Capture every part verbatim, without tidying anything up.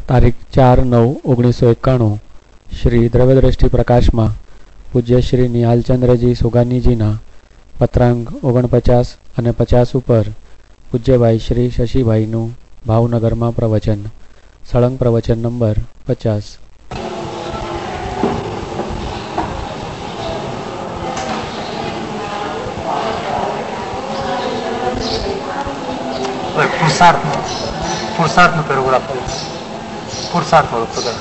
તારીખ ચાર નવ ઓગણીસો એકાણું શ્રી દ્રવ્યદ્રષ્ટિ પ્રકાશમાં પૂજ્ય શ્રી નિહાલચંદ્રજી સુગાનીજીના પત્રાંગ ઓગણપચાસ અને પચાસ ઉપર પૂજ્યભાઈ શ્રી શશીભાઈનું ભાવનગરમાં પ્રવચન. સળંગ પ્રવચન નંબર પચાસ. પુરુષાર્થ પુરુષાર્થ નું પેરોગ્રાફ પુરુષાર્થ વાળો પગાર.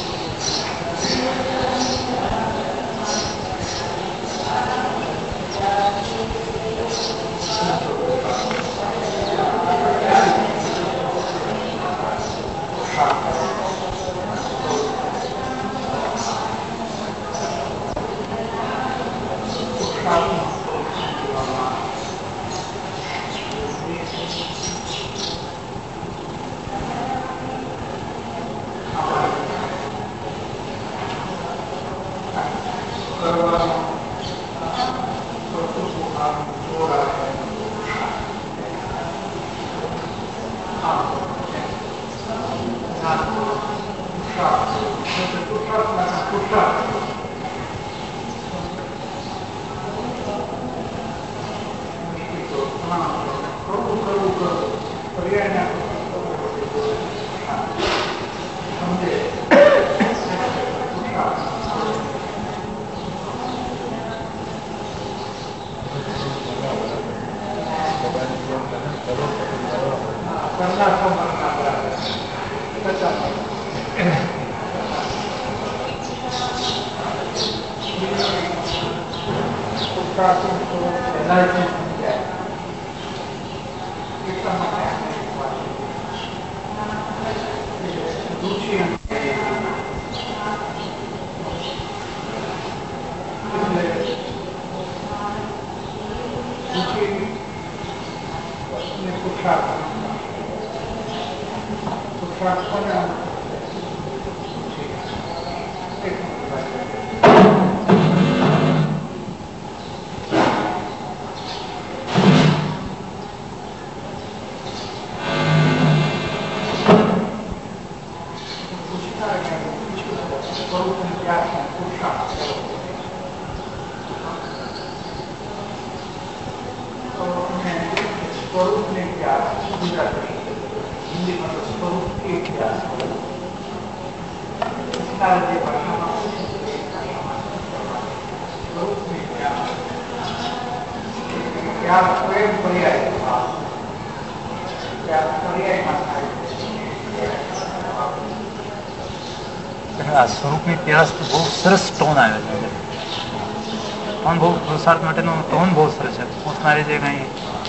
સ્વરૂપની પેરાસ બહુ સરસ ટોન આવે છે. ટોન બહુ પુરુષાર્થ માટેનો ટોન બહુ સરસ છે. પૂછનારી જે કઈ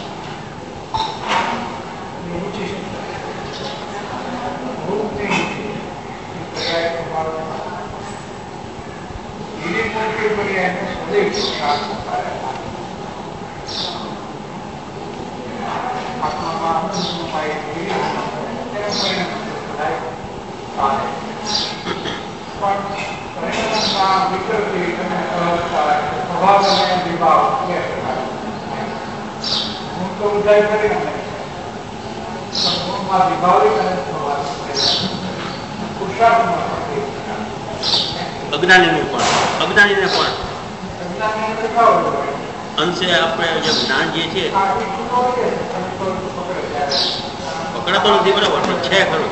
અજ્ઞાની પણ અજ્ઞાનીને પણ અંશે આપણે જે જ્ઞાન જે છે પકડાતો નથી બરાબર પણ છે ખરું.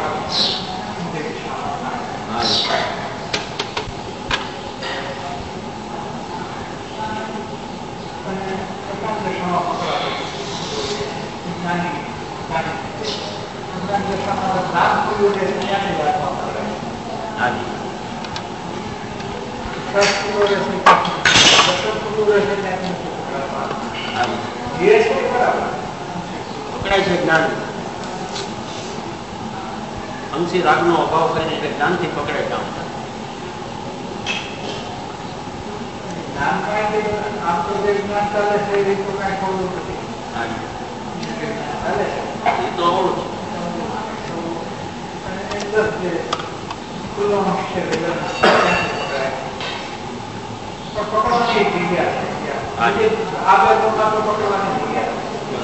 પકડાય છે જ્ઞાન અંશી રાગ નો અભાવ કરીને એટલે જ્ઞાન થી પકડાય કામ. એ તો આવડું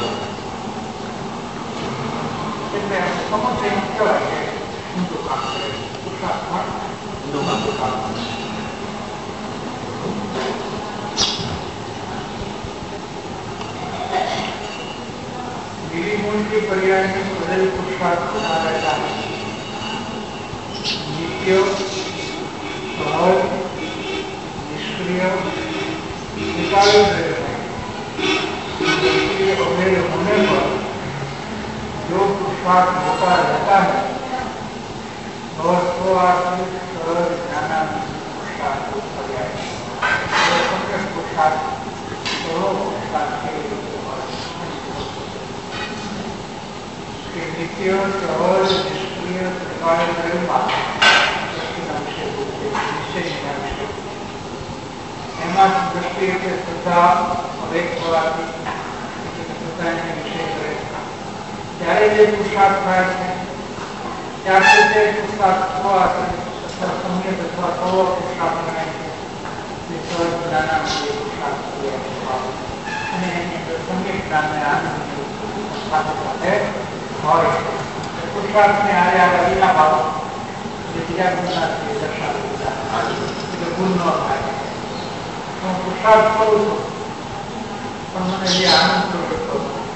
એટલે સમસ્યા કહેવાય કે ઊંધું કામ કરે. પર્યાયની બદલ પુરુષાર્થ રહેતા નિત્ય સહજ નિષ્ક્રિય નિકાળી રહેતા अभेद होने पर जो पुरुषार्थ होता रहता है और स्वआत्मिक सरल ज्ञानात्मक पुरुषार्थ पुरुषार्थ दोनों पुरुषार्थ के नित्य सहज निष्क्रिय प्रकार एमा दृष्टि के श्रद्धा अवेक होवाથી ત્યારે જે પુરુષાર્થ થાય છે ત્યારે તે પુરુષાર્થ અથવા સંયત અથવા સર્વ પુરુષાર્થ ગણાય છે જે સહજ જ્ઞાનાત્મક પુરુષાર્થ અને એની અંદર સંયત જ્ઞાનને આનંદ સાથે સાથે હોય છે પુરુષાર્થને આરે આ બીજા ભાવ જે બીજા ગુણનાથી દર્શાવેલા એટલે ગુણ ન થાય હું પુરુષાર્થ કરું છું પણ મને જે આનંદ પ્રગટ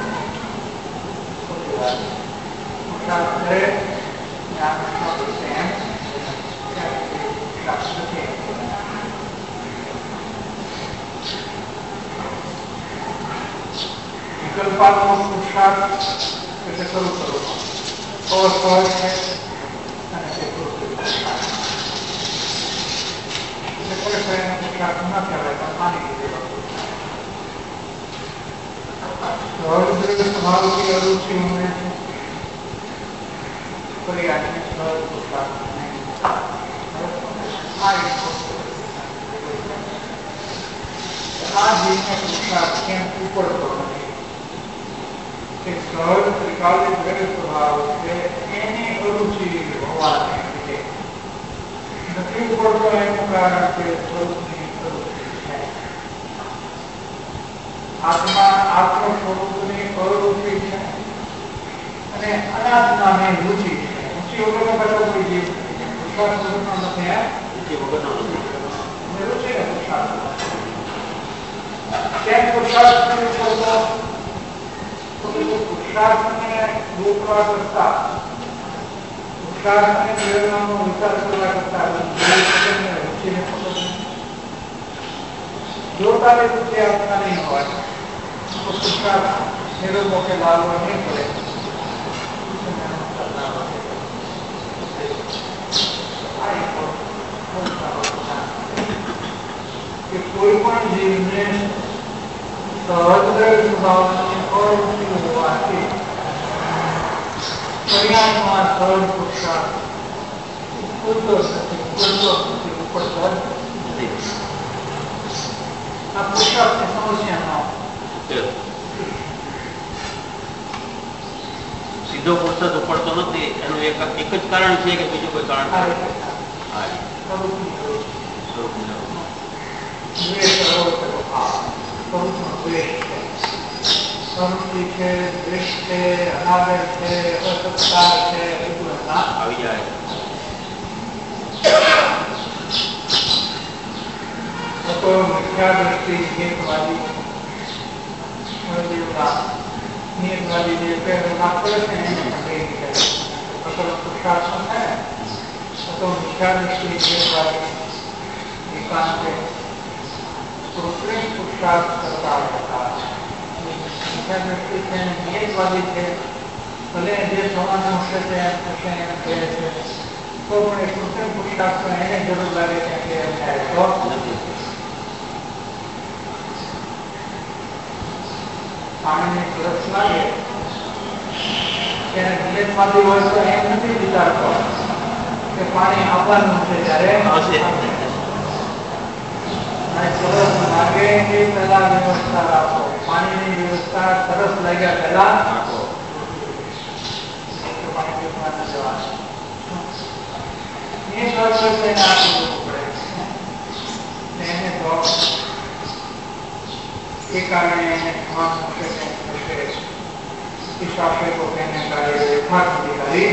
પુરુષાર્થ કરે વિકલ્પાત્મક પુરુષાર્થ એટલે શરૂ કરો અસહજ છે અને તે પુરુષાર્થ એટલે ખરેખર એને પુરુષાર્થ ન કહેવાય પણ માની લીધેલો स्वभाव की अरुचि होने से कोई आदमी सहज पुरुषार्थ नहीं आज जीवन पुरुषार्थ के ऊपर तो नहीं सहज त्रिकालिक गृह स्वभाव से एनी अरुचि होवा નથી પડતો એનું કારણ કે સ્વરૂપની અરુચિ છે આત્મા આત્મ સ્વરૂપની અરુચિ છે અને અનાત્માની રુચિ છે રુચિ વગરનો બધો કોઈ જીવ નથી પુરુષાર્થ સ્વરૂપનો નથી આ રુચિ વગરનો નથી રુચિ ને પુરુષાર્થ કેમ પુરુષાર્થ કરવો પડતો તો પુરુષાર્થને રોકવા કરતા પુરુષાર્થને મેળવવાનો વિચાર કરવા કરતા રુચિને પકડ જો તારે રુચિ આપતા નહીં હોય तो पुरुषार्थ निरुपो के लालवा नहीं पड़े कि कोई पण जीव ने सहज स्वभाव और होवाથી પરિણામમાં સહજ પુરુષાર્થ પૂરતો નથી પૂરતો નથી ઉપર નથી આ પુરુષાર્થની સમસ્યા ન સીધો પુરુષાર્થ ઉપડતો નથી એનું એક એક જ કારણ છે કે બીજું કોઈ કારણ પ્રવૃત્તિ છે દ્વેષ છે અનાદર છે અસત્કાર છે એ બધા આવી જાય તો મિથ્યા દ્રષ્ટિ હેતવાદી નિયતવાદી જે વાત કરે છે એને પુરુષાર્થ થાય તો મિથ્યા દ્રષ્ટિ હેતવાદી એકાંતે કૃત્રિમ પુરુષાર્થ કરતા હતા મિથ્યા દ્રષ્ટિ છે નિયતવાદી છે ભલે જે થવાનું હશે તે થશે એમ કહે છે તો પણ એ કૃત્રિમ પુરુષાર્થ એને જરૂર લાગે છે કે એમ થાય તો નથી પાણીની તરસ લાગે ત્યારે નિયતવાદી હોય તો એમ નથી વિચારતો કે પાણી આવવાનું છે ત્યારે તરસ લાગે એ પહેલા વ્યવસ્થા રાખો પાણીની વ્યવસ્થા તરસ લાગ્યા પહેલા રાખો પાણી પીવા ન જવાનું એ ખર્ચ એને આપવું પડે એને તો के कारण शास्त्र को कहने का ये यथार्थ अधिकारी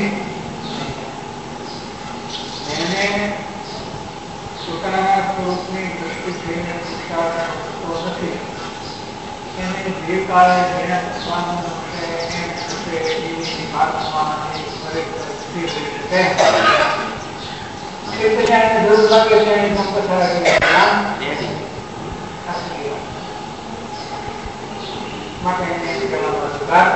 मैंने પોતાના સ્વરૂપની દૃષ્ટિ જોઈને પુરુષાર્થ નથી એને જે કાળે જેને થવાનું છે એમ થશે એ આત્મા એ ખરેખર સ્થિર રહી શકે. એટલે જાણે જરૂર લાગે છે એની સંપત્તિ ધ્યાન માટે એને કહેવામાં સુધાર.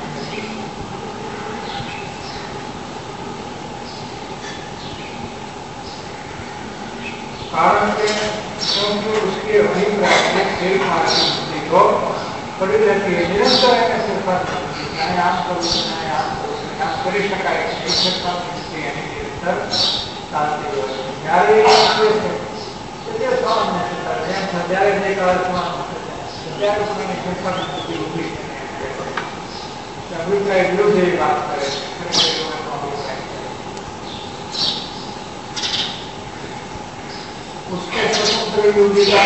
कारण के क्योंकि उसके अभिप्राय से खेल मार्ग को पड़ी रहती है निरंतर है चाहे आप करो चाहे आप करो आप कर शकाय एक सकता यानी निरंतर चालती હોય જ્યારે આપણે તે સામાન્ય છે જેમ જ્યારે જે કાળમાં ત્યારે પણ સંસ્થા સ્થિતિ ઊભી છે અભિપ્રાય વિરુદ્ધ એ વાત કરે છે. उसके स्वतंत्र योगिता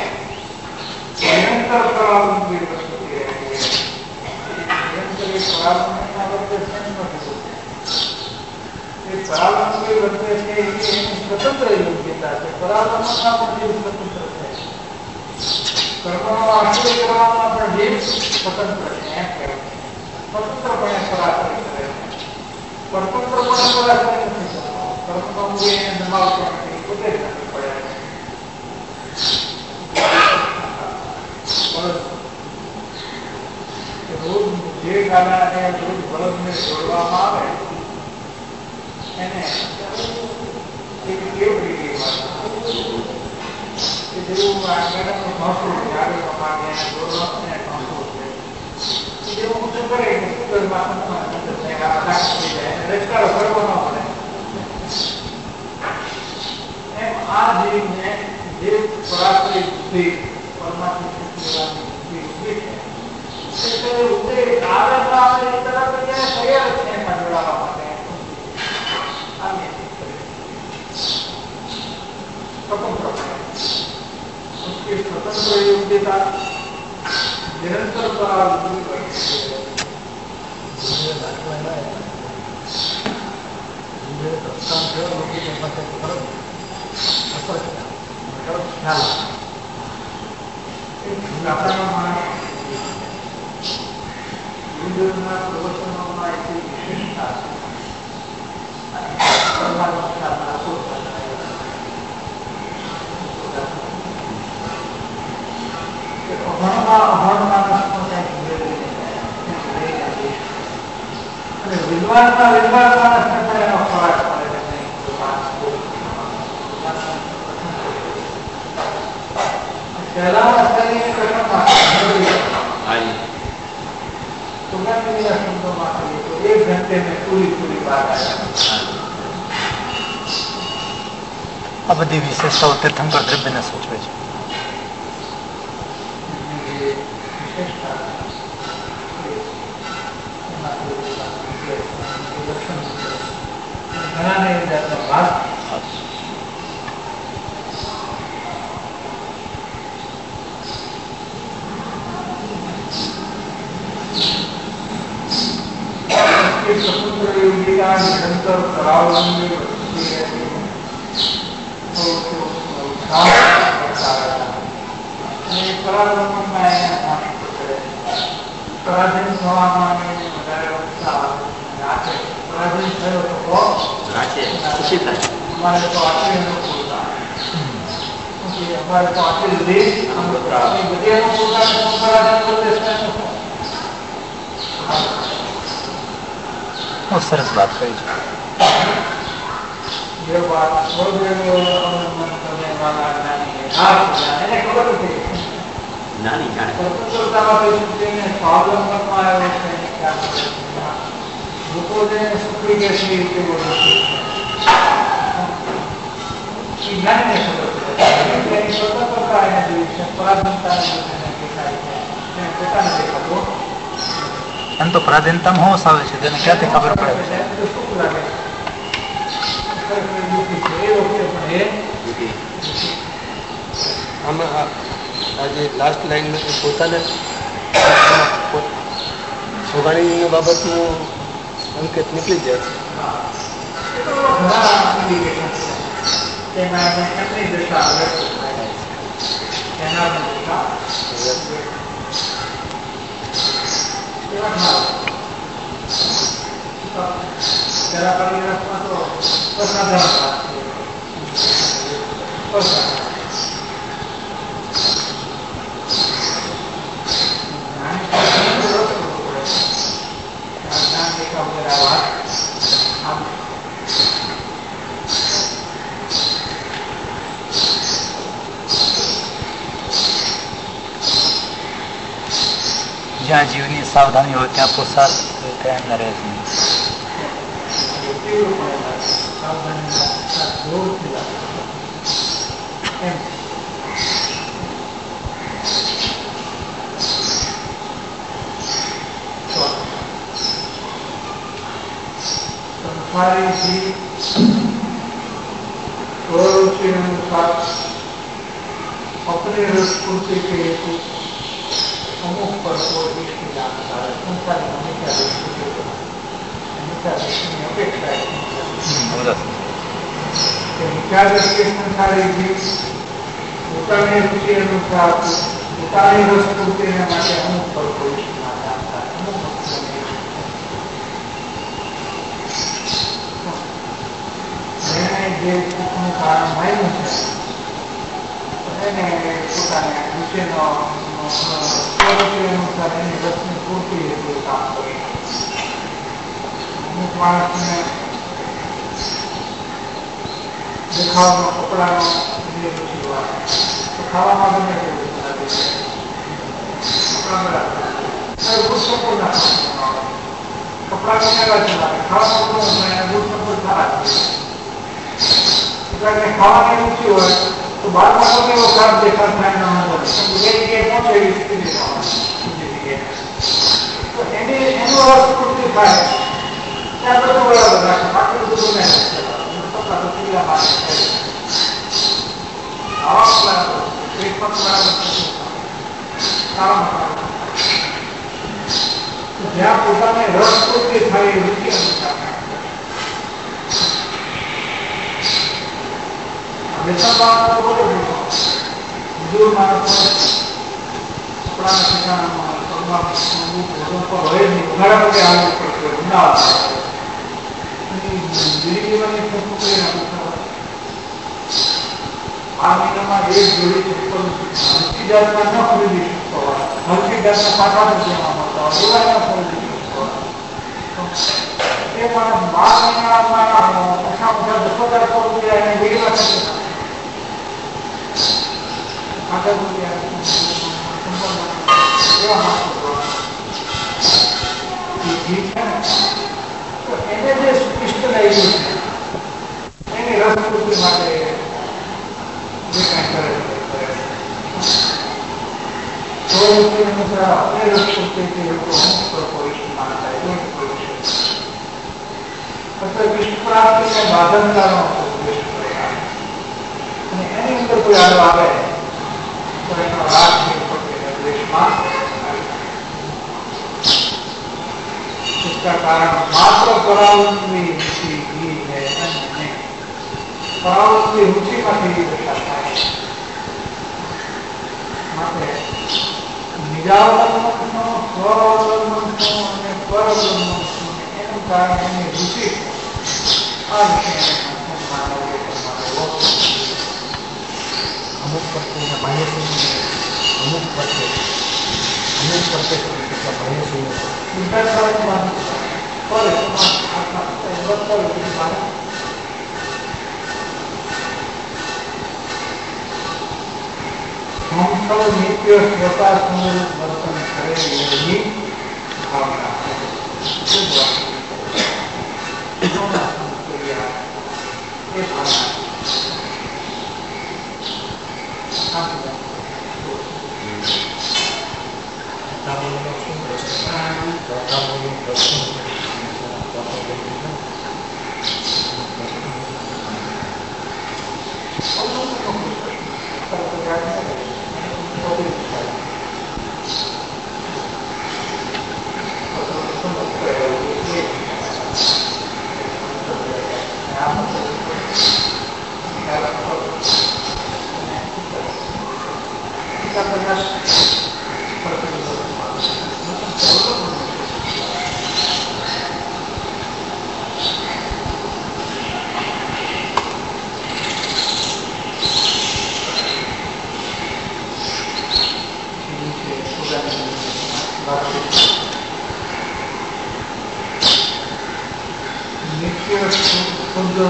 निरंतर परावरण की प्रस्तुति रहती है. निरंतर एक परावरण का वर्तन नहीं होते. ये परावरण के वर्तन से ये स्वतंत्र योग्यता है. परावरण का जीव स्वतंत्र है. कर्मों आश्रय करवाना पर जीव स्वतंत्र है. स्वतंत्र बने पराक्रम करे. स्वतंत्र बने पराक्रम नहीं करता. कर्म का मुझे दिमाग करने को दे देना पड़ेगा. रोज जे गाना ने रोज बलद में जोड़વામાં આવે એને એક કેવડી ગઈ વાત કે જેવું આ ગાનાનો ભાષો જ્યારે અમારે જોડવાને ભાષો છે જેવું હું કરે કે સુગરમાં સંતમાં આ રાખી જાય રચકારો કરવો ન પડે એમ આ જીવને જે પરાત્રી બુદ્ધિ પરમાત્મા બુદ્ધિ ઉભી છે એટલે ઉદય આવેલા આપણે એ તરફ તૈયાર તૈયાર છે એમાં જોડાવા માટે स्वतंत्र उसकी स्वतंत्र योग्यता निरंतर परावृत्ति करती विद्वान का विद्वान मानस करता है फराक पड़े नहीं पहला शरीर प्रथम शब्दों में तो एक घंटे में पूरी पूरी बात आ આ બધી વિશેષતાઓ તીર્થંકર દ્રવ્યને સૂચવે છે. ઘણા ને જાતનો ભાગ स्वतंत्र योगिता निरंतर परावरण में बढ़ती रहती है तो उत्साह बढ़ता रहता है. परावरण में पराधीन થવામાં વધારે ઉત્સાહ રાખે. પરાધીન થયો તો રાખે ખુશી થાય. અમારે તો આટલી અનુકૂળતા અમારે તો આટલી બધી બધી અનુકૂળતા પરાધીન પ્રદેશ બહુ સરસ વાત કરી છે. જે વાત મન કરને વાળા જ્ઞાની હા એને ખબર નથી નાની જાણે સ્વતંત્રતામાં તેને સ્વાવલંબનમાં આવ્યો છે. લોકો જેને સુખી કે છે તે બોલે છે જ્ઞાનને ખબર છે એની સ્વતંત્રતા એને જોઈ છે. પરાધીનતાને જોઈને દેખાય છે એને પોતાને દેખાતો એમ તો પરાધીનતામાં હોશ આવે છે તેને ક્યાંથી ખબર પડે છે. સુખ લાગે એ વખતે પણ એ આમાં આજે લાસ્ટ લાઈન પોતાને સોગાણી બાબતનું સંકેત નીકળી જાય છે. જરા પરિરસમાં તો અસાધારણ વાત છે. અસાધારણ જ્યાં જીવની સાવધાની હોય ત્યાં પુરુષાર્થ કાયમ ન રહે છે. સંસારી स्वरुचि अनुसार अपने स्फूर्ति के हेतु अमुक पर को दृष्टि दाखता है. संसार हमेशा दृष्टि हमेशा दृष्टि में अपेक्षा है. विचार दृष्टि संसारी भी પોતાની રુચિ અનુસાર પોતાની સ્ફૂર્તિને માટે અમુક પર को दृष्टि दाखता है. अमुक જે સુખનું કારણ માન્યું છે એને પોતાને વિશેનો સ્વરૂપે અનુસાર એની રસની પૂર્તિ એટલું કામ કરે. અમુક માણસને દેખાવનો કપડાનો જે રુચિ હોય તો ખાવામાં ગમે તે રુચિ લાગે છે. કપડા બરાબર ગુસ્સો ના કપડા કેવા છે ખાવામાં ગુસ્સો સારા છે. ખાવાની રુચિ હોય તો બારમાં તો કેવો કામ દેખાડ થાય ના હોય બીજી જગ્યાએ પહોંચે એવી સ્થિતિ તો એને એનો અર્થ પૂર્તિ થાય ત્યાં બધું બરાબર રાખે બાકી બધું નહીં કપડા તો પીલા પાસે આવા એક પણ બરાબર જ્યાં પોતાને રસ પૂર્તિ થાય એ રુચિ અનુસાર મજૂર માણસો કપડાના ઠેકાણામાં હોય નહીં ઉઘાડા પગે આવવું પડશે ઉનાળા આ મહિનામાં એક જોડી હલકી જાતના ન ખરીદી શકતો હોય હલકી જાતના પાટા રૂપિયામાં મળતા હોય એવા ન ખરીદી શકતો હોય એ પણ બાર મહિનામાં ઓછા ઓછા દસ હજાર રૂપિયા એને વેગવા થશે. એને જે ઇષ્ટ લાગ્યું છે એની રસપૂર્તિ માટે જે કઈ કરે છે રસપૂર્તિ માનતા વિશ્વ પ્રાપ્તિને બાધનતાનો અને એની અંદર કોઈ આડો આવે તો એનો રાગ દેશમાં इसका कारण मात्र परावृत्ति रुचि ही है. परावृत्ति रुचि માંથી દશા થાય માટે નિજાવલંબનનો સ્વઅવલંબનનો અને પરઅવલંબનનો એનું કારણ એની રુચિ આ વિશે અમુક પ્રત્યેના બાહ્ય અમુક પ્રત્યે અમુક પ્રત્યે બાહ્ય हम सब नित्य स्वतः समरूप वर्तन करें यही भावना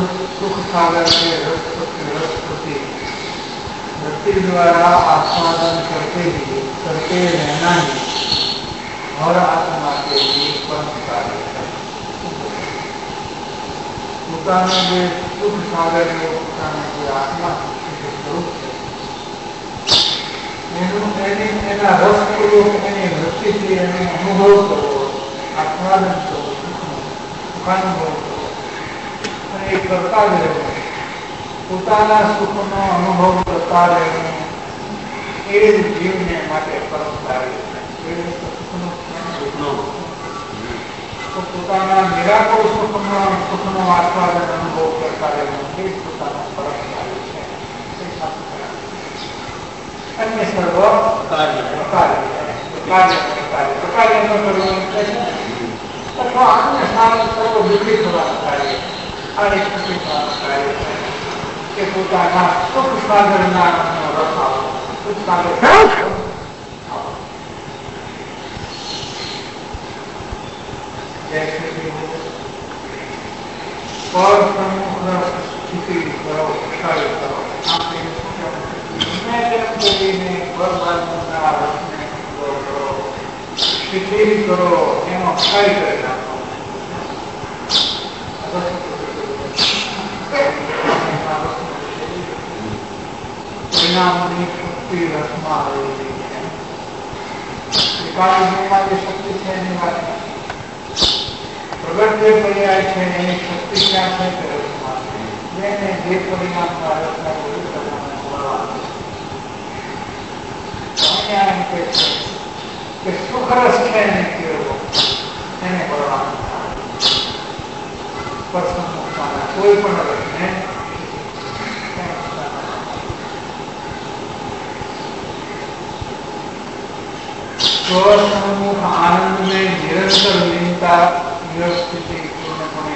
सुख सागर के रसपति रसपति वृत्ति द्वारा आस्वादन करते ही करते रहना ही हर आत्मा के लिए परम कार्य है। પોતાનો જે સુખ સાગર પોતાનો જે આત્મા સ્વરૂપ છે એનું એની એના રસપૂર્વક એની વૃત્તિથી એને અનુભવ કરવો, આસ્વાદન કરવું, સુખનો સુખાનુભવ કરવો અને એ કરતા જ રહેવું, પોતાના સુખનો અનુભવ કરતા રહેવું એ જ જીવને માટે પરમ કાર્ય છે। તો પોતાના નિરાકર સુખનો સુખનો આસ્વાદન અનુભવ કરતા રહેવું એ જ પોતાનો પરમ કાર્ય છે। अन्य सर्व कार्य कार्य कार्य कार्य न करવાનું છે અથવા अन्य સારું સર્વ વિપરીત થવાનું કાર્ય આ એક વિપરીત કાર્ય છે કે પોતાના સુખ સાગરના રસ આવો, સુખ સાગર जैसे भी हो और प्रमुख स्थिति करो, कार्य करो, आप मैं जब में बर्बाद होना रखने करो, शिथिल करो, एनो खाई कर नाखो। परिणामों शक्ति रसमा आवेલી છે। વિકાસમાં જે શક્તિ છે એની વાત પ્રગટ જે પર્યાય છે એની શક્તિ ક્યાં છે તે રસમાં છે। જેને જે પરિણામના રસના વિરુદ્ધ કરવાના બોલવાનું અહીંયા એમ કહે છે કે સુખ રસ છે એને કેળવો, એને બોલવાનું પરસમુખતાના કોઈ પણ રસને સ્વસન્મુખ આનંદ में निरंतर लीनता यह स्थिति पूर्णपणे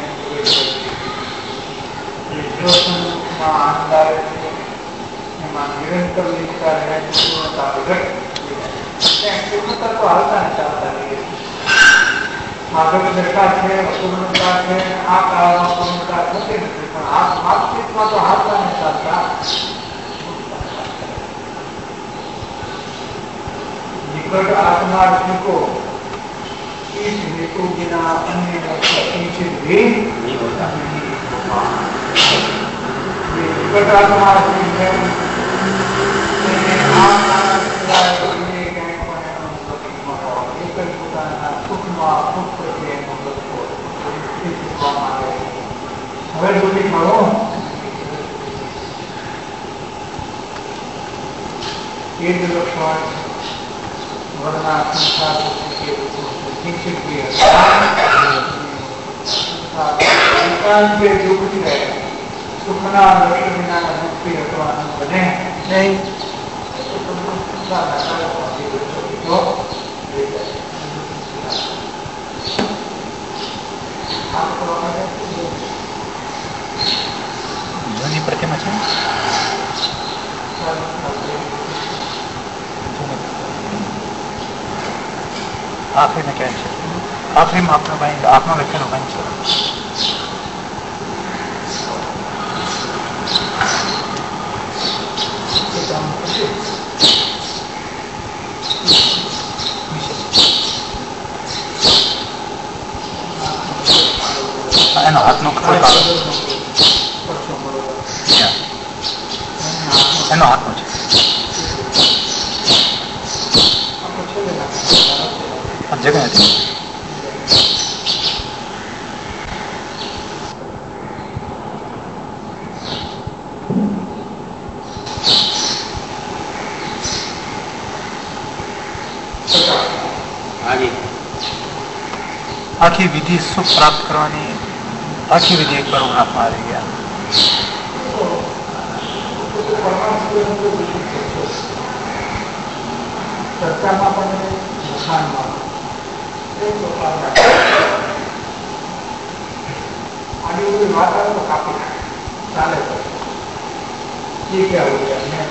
स्वसन्मुखમાં આનંદ આવે છે એમાં નિરંતર લીનતા રહે છે, પૂર્ણતા વિગત ત્યાં પૂર્ણતા તો હાલતા ને ચાલતા રહીએ માધવ દશા છે, અપૂર્ણતા છે, આ કાળમાં પૂર્ણતા થતી નથી પણ આ વાતચીતમાં તો હાલતા ને ચાલતા निकट आत्मार्थी को इस हेतु बिना अन्य किंचित भी नहीं होता। ये निकट आत्मार्थी है હવે સુધી મળો એ જ લક્ષણ वरना संसार के शिक्षित भी है एकांत के दुख है सुखना लक्ष्य बिना मुक्ति अथवा बने नहीं જોની પ્રતિમા છે आखिरी में क्या है आखिरी में आपने भाई आत्मा व्यक्ति लोग એનો હાથનો એનો હાથનો છે जगह है आखी विधि सुख प्राप्त करवानी आखी विधि एक बार हाथ में आ गया चर्चा आगे कोई बात आए तो काफी चाले ये क्या हो गया मैं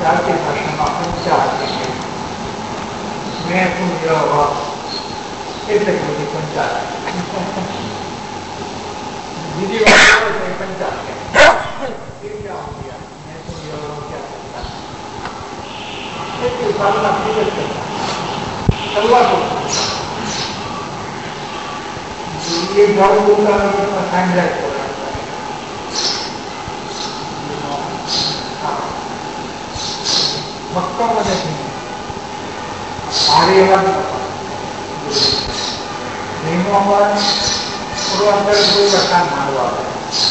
ભારતીય ભાષામાં પંચાલ મેં તું યહ એટલે જ બધી પંચાલ. બીજી વાત પંચાલ કલાકો એ ભાવ બોલતા સાંભળ્યા મક્કમ નથી ભારે એવા નિયમોમાં થોડો અંદર કોઈ પ્રકાર માનવા આવે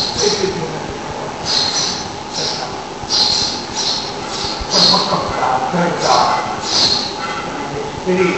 સ્ત્રી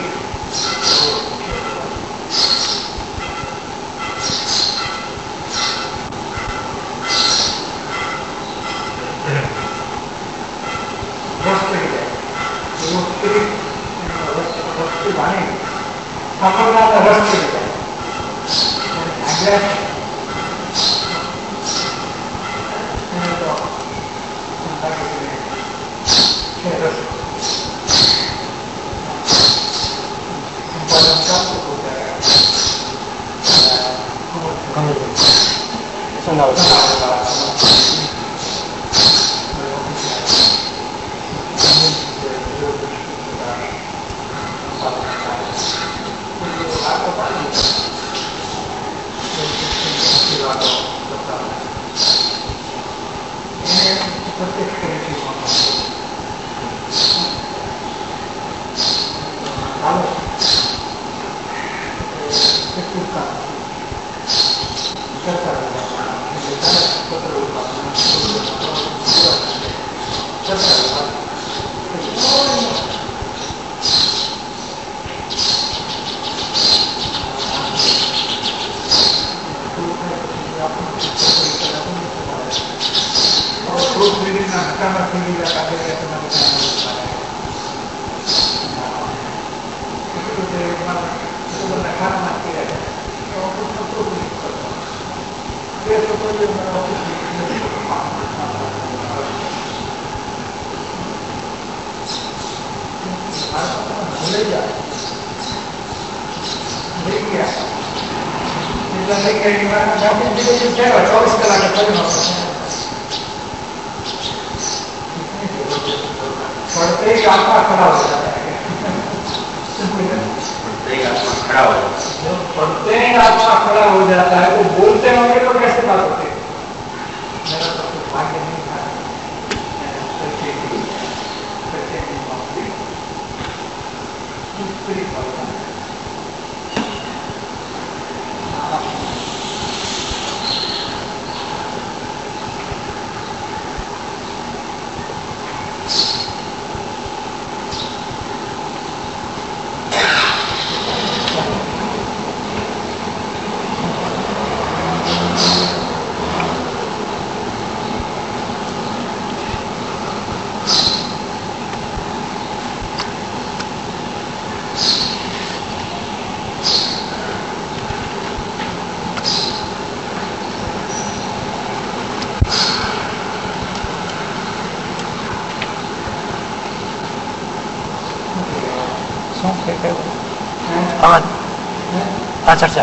ચોવીસ કલાકે પડते ही आत्मा खड़ा हो जाता है पढ़ते ही आत्मा खड़ा हो जाता है. वो बोलते होंगे तो कैसे बात होती है. मेरा तो कुछ भाग्य नहीं था. हाँ चर्चा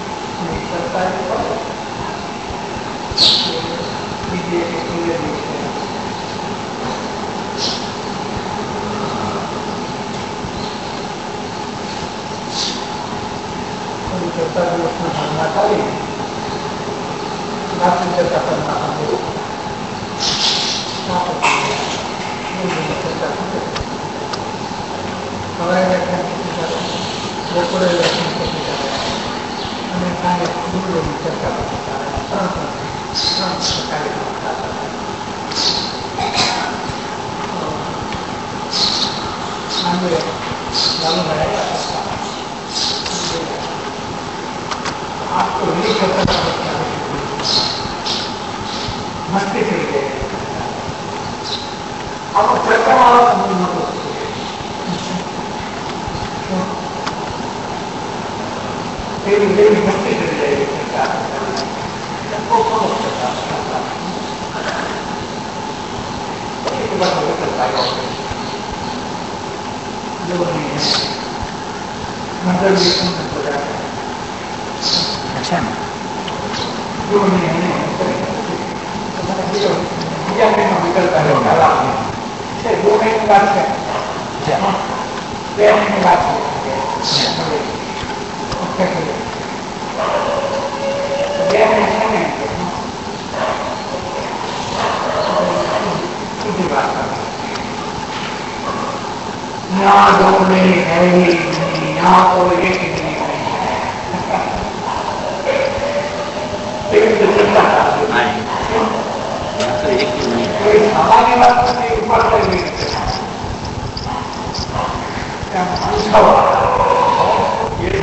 मस्ती चली गई. अब चर्चा वाला फिर मेरी मस्ती चली जाएगी. पास हो सकता है जो नहीं है मतलब ये समझ हो जाता है अच्छा ना जो नहीं है ये में विकल्प है काला से दो महीने बाद से दो महीने बाद ओके दो महीने की बात है यहाँ दो महीने है ही नहीं यहाँ तो एक ही नहीं है लेकिन तो चिंता कोई सामान्य बात नहीं ऊपर कर भी पूछा ये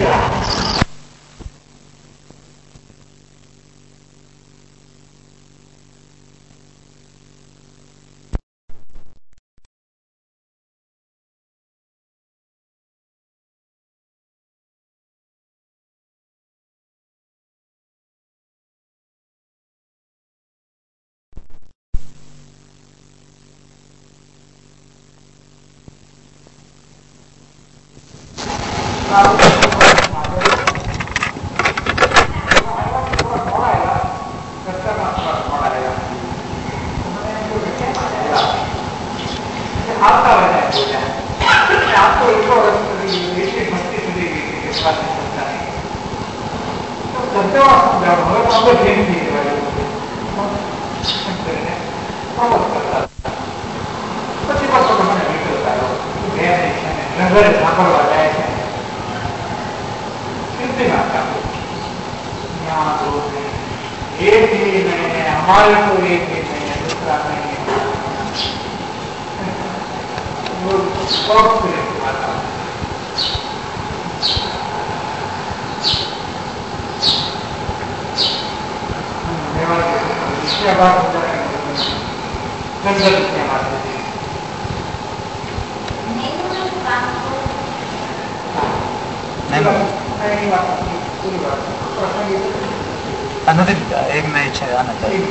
अनुदित एक में इच्छा आना चाहिए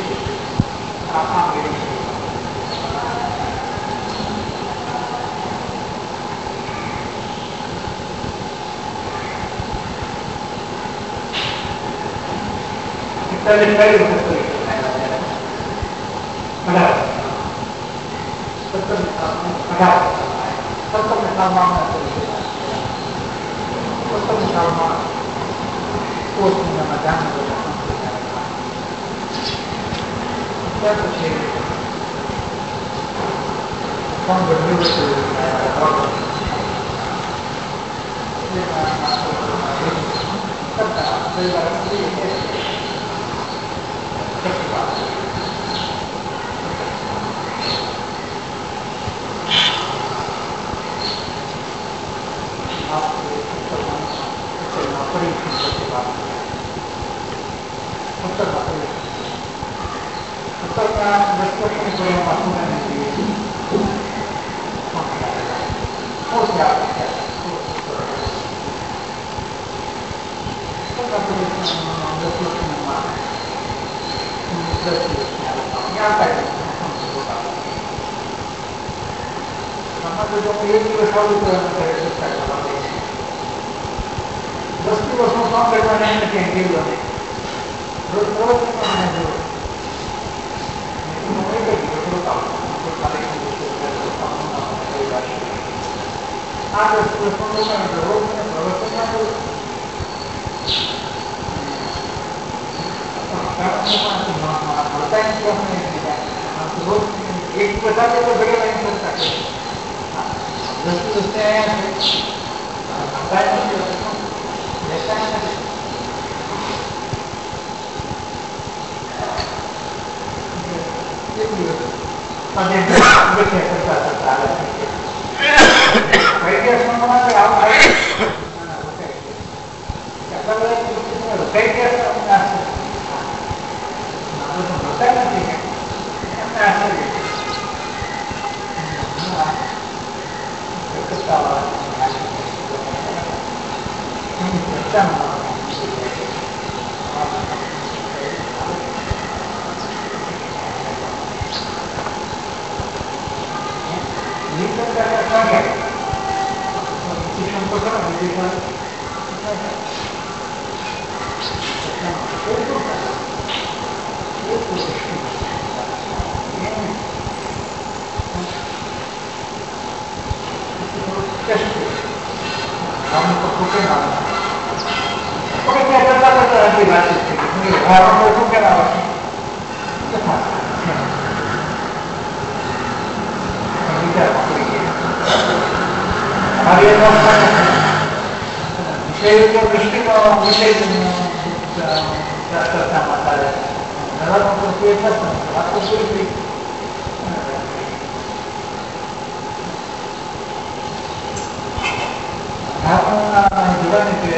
पहले पहले बड़ा सत्तर बड़ा सत्तर मुसलमान सत्तर मुसलमान कोस में मजाक क्या कुछ है कौन बदले तो ये सबका परिवार तो था विदेशा हम तो कुछ ना और क्या करता करता है बात है कि घर में तो क्या रहा है हमारे विषय को दृष्टि को विषय करता माता है घर में तो कोई फंस आपको कोई आप जीवन के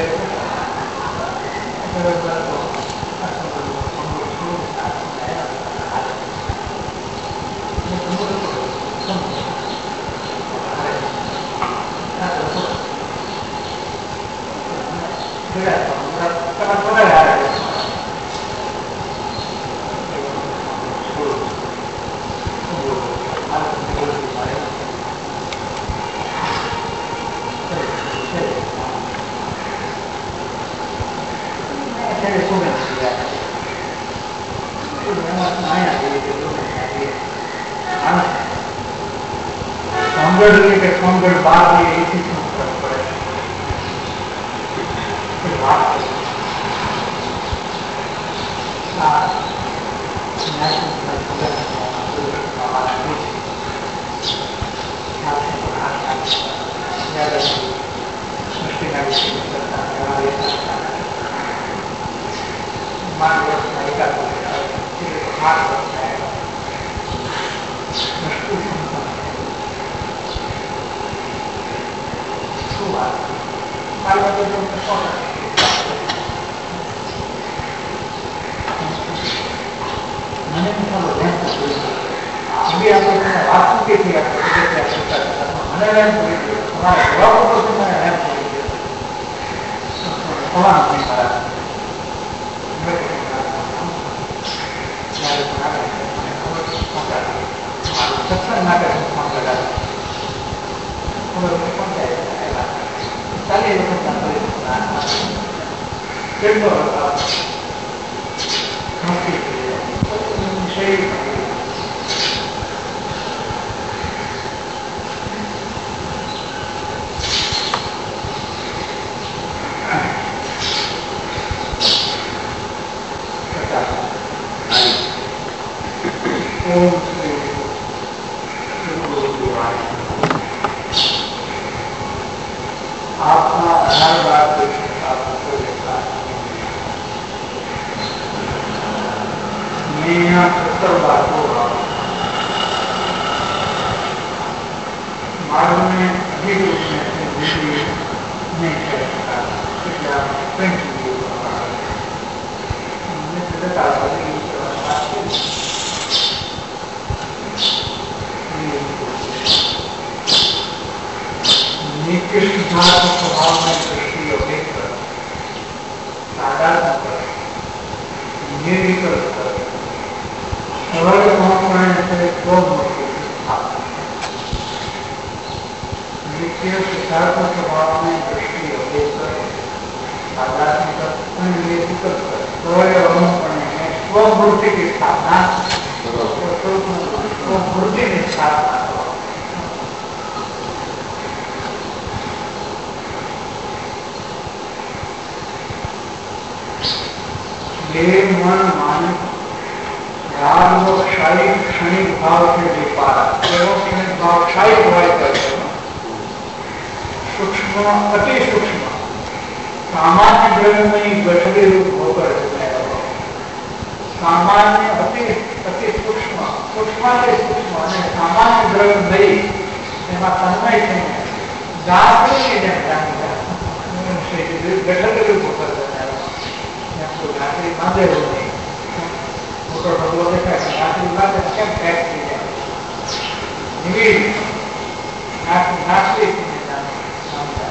के संगठ बाहर ये इसी संस्कृत पड़े फिर बात हाँ अभी आप वास्तु के थे मैंने रैम पूरी थी हमारे ब्लॉक पर से मैंने रैम पूरी थी सवाल नहीं करा सत्संग ना कर फोन लगा चलिए फिर तो विषय आपका हर बात आपको देखा मैं यहाँ सत्तर बात होगा मार्ग में अधिक रूप में जिंदगी नहीं कर सकता क्या प्रिंट नित्य सिद्धार्थ स्वभाव में दृष्टि अपेक्ष कर साधारण कर निर्विकल्प कर सरल पहुंचने से दो मुक्ति नित्य सिद्धार्थ स्वभाव में दृष्टि अपेक्ष कर साधारण कर निर्विकल्प कर सरल पहुंचने में स्वमूर्ति की स्थापना स्वमूर्ति की स्थापना ये मन मानक राग व क्षणिक क्षणिक भाव से विपार केवल क्षणिक भाव क्षणिक भाव करते हैं सूक्ष्म अति सूक्ष्म सामान्य द्रव्य में गठरी रूप होकर सामान्य अति अति सूक्ष्म सूक्ष्म से सूक्ष्म અને સામાન્ય દ્રવ્ય નહીં એમાં તન્મય થઈને જાગૃતિ ગઠરી રૂપ હોकर तो घाटी बांधे हुए मोटर भगवान देखा घाटी बांधे क्या पैक की जाए निविड़ घाटी घाटी में जाने समझा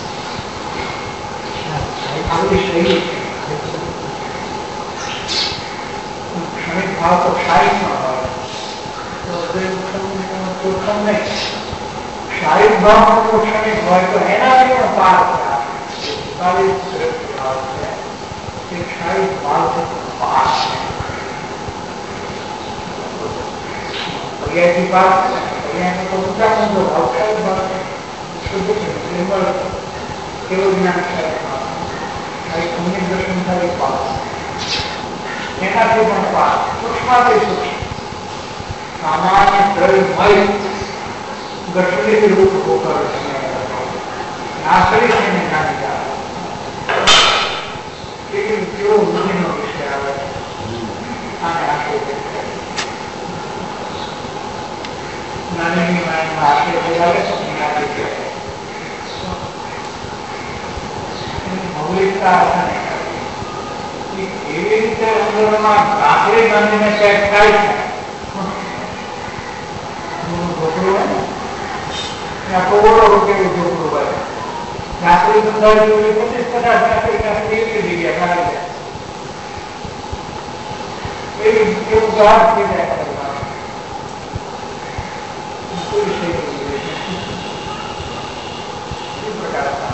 है आदमी सही क्षणिक भाव तो क्षणिक में हो तो देव तो कम नहीं शारीरिक भाव को क्षणिक હોય તો એના પણ પાર થયા શારીરિક ભાવ છે એ શારીરિક ભાવ છે પાર છે પર્યાયથી પાર છે પર્યાયનો તો ઊંચા ઊંચો ભાવ શારીરિક ભાવ છે શુદ્ધ છે નિર્મળ કેવું જ્ઞાન શારીરિક ભાવ શારીરિક પુણ્ય દર્શન શારીરિક ભાવ એનાથી પણ પાર સૂક્ષ્માથી સૂક્ષ્મ सामान्य द्रव्यमय गठनित रूप होकर नासरी से निकाली जा लेकिन जो मुझे नो विषय आवे आने आके नानी की माय आके बोलावे तो निकाली जाए मौलिकता ऐसा नहीं करती कि एवी रीते अंदर में नासरी बंदी में पैक થાય છે ढोकळो है या कोवड़ो के ढोकळो है नासरी बंदा जो है पच्चीस पचास नासरी का एक दी गया खाली है एक एक बात के जाए करना कोई विषय नहीं है इस प्रकार का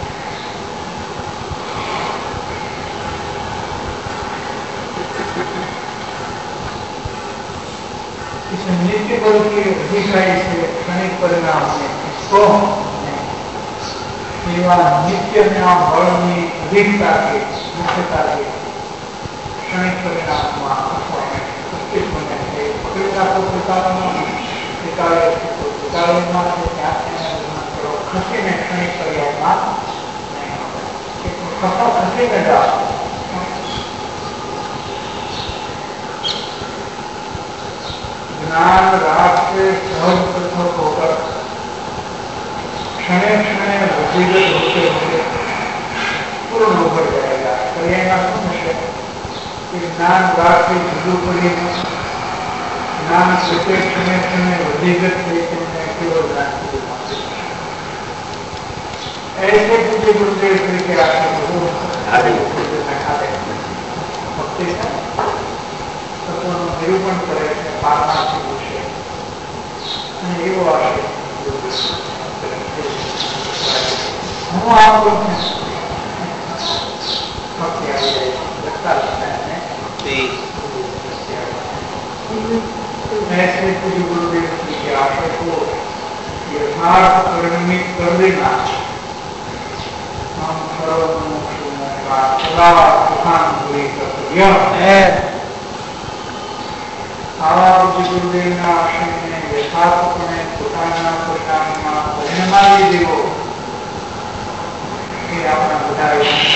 इस नित्य बल की अधिकाई से क्षणिक परिणाम में इसको सेवा नित्य नाम बल में अधिकता के मुख्यता के क्षणिक परिणाम में अस्तित्व में है पकड़ना को प्रकारों में प्रकारों को प्रकारों में से क्या करो खसे में क्षणिक परिणाम नहीं होता एक खसा खसे में डाल ज्ञान राग से सहज पृथक होकर क्षणे क्षणे वृद्धिगत होते हुए पूर्ण होकर जाएगा पर्यायना समझे कि ज्ञान राग से जुदू पड़ी ज्ञान से क्षणे क्षणे वृद्धिगत चैतन्य केवल ज्ञान की ऐसे पूज्य गुरुदेव तरीके आपके भक्ति से निरूपण करे पारमार्थिक विषय एवं आशय હું આ કરું ભક્તિ આવી જાય લગતા લગતા એને ऐसे पूज्य गुरुदेव की आशय को यथार्थ परिणमित कर देना हम सर्वमोक्ष का सदा सुखानुभूति कर्तव्य है आवा पूज्य गुरुदेवના આશ્રમને યથાર્થપણે પોતાના પોતાના પરિણમાવી દેવો એ આપણા બધા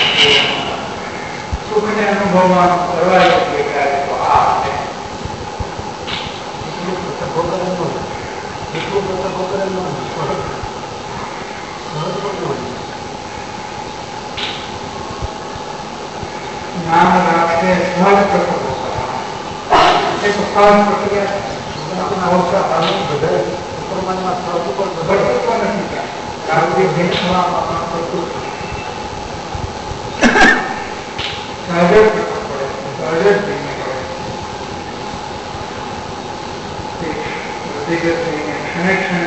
સુખને અનુભવવાનું કરવા યોગ્ય કાર્ય તો આ છે એટલું પ્રતભો કરેલું એટલું પ્રતભો કરેલું નામ રાખે સહજ પ્રતભો एक साल प्रक्रिया अपना होता है बदल प्रमाण में थोड़ा ऊपर बदल तो नहीं क्या रात्रि दिन में अपना तो सागर पड़े सागर दिन में पड़े व्यक्तिगत नहीं क्षण क्षण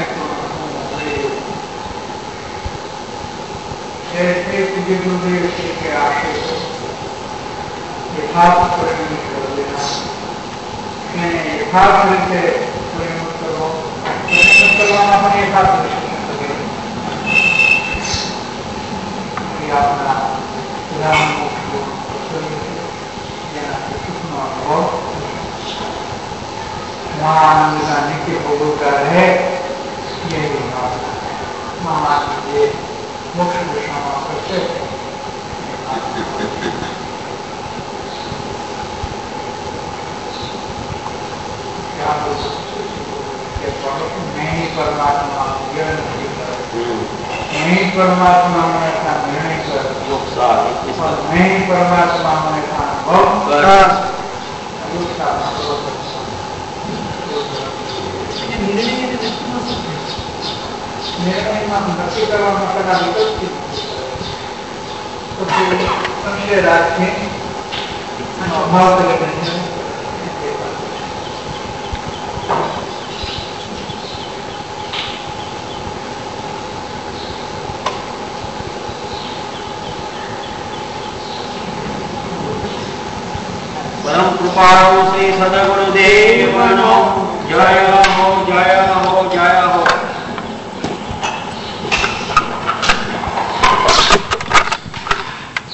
ऐसे पूज्य गुरुदेव के आशय को यथार्थ परिणमित कर देना यथार्थ रीते परिणत करो परिणत करवाना पण यथार्थ रीते ये अपना राम को या सुखनो अनुभव महाआनंद का नित्य भोगता है यही भावना है महाआनंद ये मोक्ष दिशा में करते नहीं परमात्मा नहीं परमात्मा में ऐसा निर्णय कर नहीं परमात्मा में ऐसा अनुभव निर्णय में नक्की करवा माटेना विकल्प संशय राखी अभाव करे परम कृपाळु श्री सद्गुरुदेवनो जय हो जय हो जय